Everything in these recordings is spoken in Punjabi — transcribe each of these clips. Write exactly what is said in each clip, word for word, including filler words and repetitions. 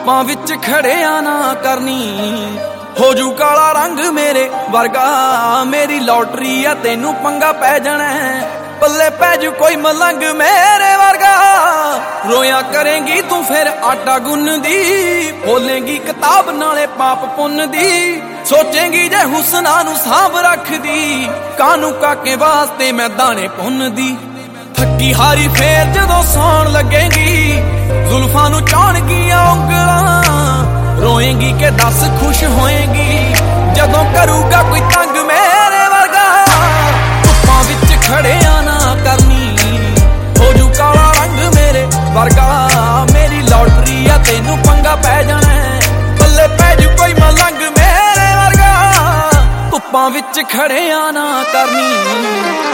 ਧੁੱਪਾਂ ਵਿੱਚ ਖੜਿਆ ਨਾ ਕਰਨੀ, ਹੋ ਜੂ ਕਾਲਾ ਰੰਗ ਮੇਰੇ ਵਰਗਾ। ਮੇਰੀ ਲੋਟਰੀ ਆ ਤੈਨੂੰ ਪੰਗਾ ਪੈ ਜਾਣਾ, ਪੱਲੇ ਪੈ ਜੂ ਕੋਈ ਮਲੰਗ ਮੇਰੇ ਵਰਗਾ। ਰੋਇਆ ਕਰੇਂਗੀ ਤੂੰ ਫਿਰ ਆਟਾ ਗੁੰਨਦੀ, ਬੋਲੇਂਗੀ ਕਿਤਾਬ ਨਾਲੇ ਪਾਪ ਪੁੰਨ ਦੀ। ਸੋਚੇਂਗੀ ਜੇ ਹੁਸਨਾ ਨੂੰ ਸਾਂਭ ਰੱਖਦੀ, ਕਾਨੂੰ ਕਾਕੇ ਵਾਸਤੇ ਮੈਂ ਦਾਣੇ ਪੁੰਨਦੀ। ਥੱਕੀ ਹਾਰੀ ਫੇਰ ਜਦੋਂ ਸੌਣ ਲੱਗੇਗੀ, ਜ਼ੁਲਫਾਂ ਨੂੰ ਚਾਣਗੀਆਂ ਉਂਗਲਾਂ। ਰੋਏਂਗੀ ਕਿ ਦੱਸ ਖੁਸ਼ ਹੋਏਂਗੀ ਜਦੋਂ ਕਰੂਗਾ ਕੋਈ ਤੰਗ ਮੇਰੇ ਵਰਗਾ। ਧੁੱਪਾਂ ਵਿੱਚ ਖੜਿਆ ਨਾ ਕਰਨੀ, ਹੋ ਜੂ ਕਾਲਾ ਰੰਗ ਮੇਰੇ ਵਰਗਾ। ਮੇਰੀ ਲੋਟਰੀ ਆ ਤੈਨੂੰ ਪੰਗਾ ਪੈ ਜਾਣਾ, ਪੱਲੇ ਪੈ ਜੂ ਕੋਈ ਮਲੰਗ ਮੇਰੇ ਵਰਗਾ। ਧੁੱਪਾਂ ਵਿੱਚ ਖੜਿਆ ਨਾ ਕਰਨੀ।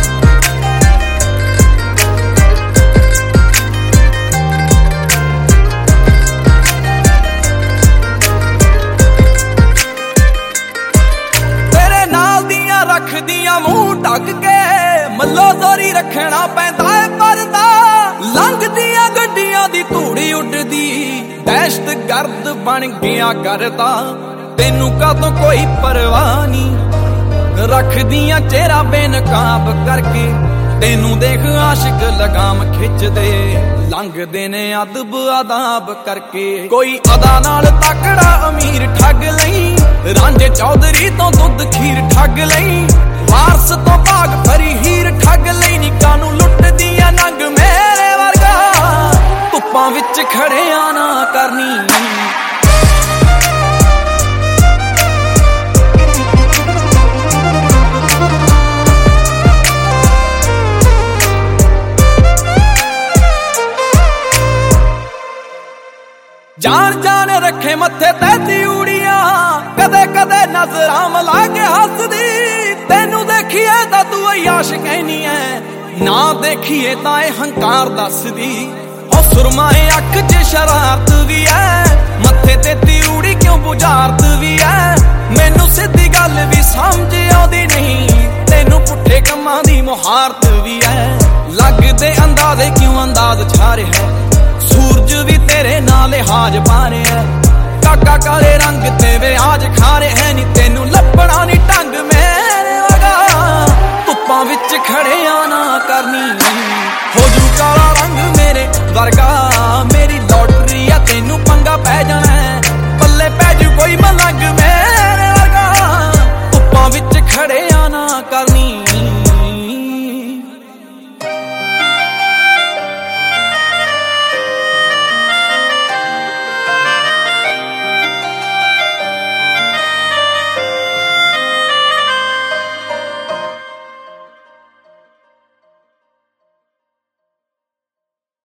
ਰੱਖਦੀਆਂ ਮੂੰਹ ਢੱਕ ਕੇ, ਮੱਲੋ ਜ਼ੋਰੀ ਰੱਖਣਾ ਪੈਂਦਾ ਏ ਪਰਦਾ। ਲੰਘਦੀਆਂ ਗੱਡੀਆਂ ਦੀ ਧੂੜੀ ਉੱਡਦੀ, ਦਹਿਸ਼ਤ ਗਰਦ ਬਣ ਗਿਆ ਕਰਦਾ। ਤੈਨੂੰ ਕਾਹਤੋਂ ਕੋਈ ਪਰਵਾਹ ਨਹੀਂ, ਰੱਖਦੀਆਂ ਚਿਹਰਾ ਬੇਨਕਾਬ ਕਰਕੇ। ਤੈਨੂੰ ਦੇਖ ਆਸ਼ਿਕ ਲਗਾਮ ਖਿੱਚਦੇ, ਲੰਘਦੇ ਨੇ ਅਦਬ ਆਦਾਬ ਕਰਕੇ। ਕੋਈ ਅਦਾ ਨਾਲ ਤਕੜਾ ਅਮੀਰ ਠੱਗ ਲਈ, ਰਾਂਝੇ ਚੌਧਰੀ ਤੋਂ ਦੁੱਧ ਖੀਰ ਠੱਗ ਲਈ। ਵਾਰਸ ਤੋਂ ਭਾਗ ਭਰੀ ਹੀਰ ਠੱਗ ਲਈ, ਨਿੱਕਾਂ ਨੂੰ ਲੁੱਟਦੀਆਂ ਨੰਗ ਮੇਰੇ ਵਰਗਾ। ਧੁੱਪਾਂ ਵਿੱਚ ਖੜਿਆ ਨਾ ਕਰਨੀ। ਜਾਣ ਜਾਣ ਰੱਖੇ ਮੱਥੇ ਤੇ ਤਿਊੜੀਆਂ, ਕਦੇ ਕਦੇ ਨਜ਼ਰਾਂ ਮਿਲਾ ਕੇ ਹੱਸਦੀ। ਤੈਨੂੰ ਦੇਖੀਏ ਤਾਂ ਤੂੰ ਅਯਾਸ਼ ਕਹਿਨੀ ਐ, ਨਾ ਦੇਖੀਏ ਤਾਂ ਇਹ ਹੰਕਾਰ ਦੱਸਦੀ। ਉਹ ਸੁਰਮਾਏ ਅੱਖ 'ਚ ਸ਼ਰਾਰਤ ਵੀ ਐ, ਮੱਥੇ ਤੇ ਤਿਊੜੀ ਕਿਉਂ ਬੁਝਾਰਤ ਵੀ ਐ। ਮੈਨੂੰ ਸਿੱਧੀ ਗੱਲ ਵੀ ਸਮਝ ਆਉਂਦੀ ਨਹੀਂ, ਤੈਨੂੰ ਪੁੱਠੇ ਕੰਮਾਂ ਦੀ ਮੁਹਾਰਤ ਵੀ ਐ। ਲੱਗਦੇ ਅੰਦਾਜ਼ੇ ਕਿਉਂ ਅੰਦਾਜ਼ ਛਾ ਰਿਹਾ, ਸੂਰਜ ਵੀ ਤੇਰੇ ਨਾਲ ਲਿਹਾਜ਼ ਪਾ ਰਿਹਾ। ਕਾਕਾ ਕਾਲੇ ਰੰਗ ਤੇ ਵਿਆਜ ਖਾ ਰਿਹਾ, ਨੀ ਤੈਨੂੰ ਲੱਭਣਾ ਨੀ ਢੰਗ ਮੇਰੇ ਵਰਗਾ। ਧੁੱਪਾਂ ਵਿੱਚ ਖੜਿਆ ਨਾ ਕਰਨੀ, ਹੋ ਜੂ ਕਾਲਾ ਰੰਗ ਮੇਰੇ ਵਰਗਾ।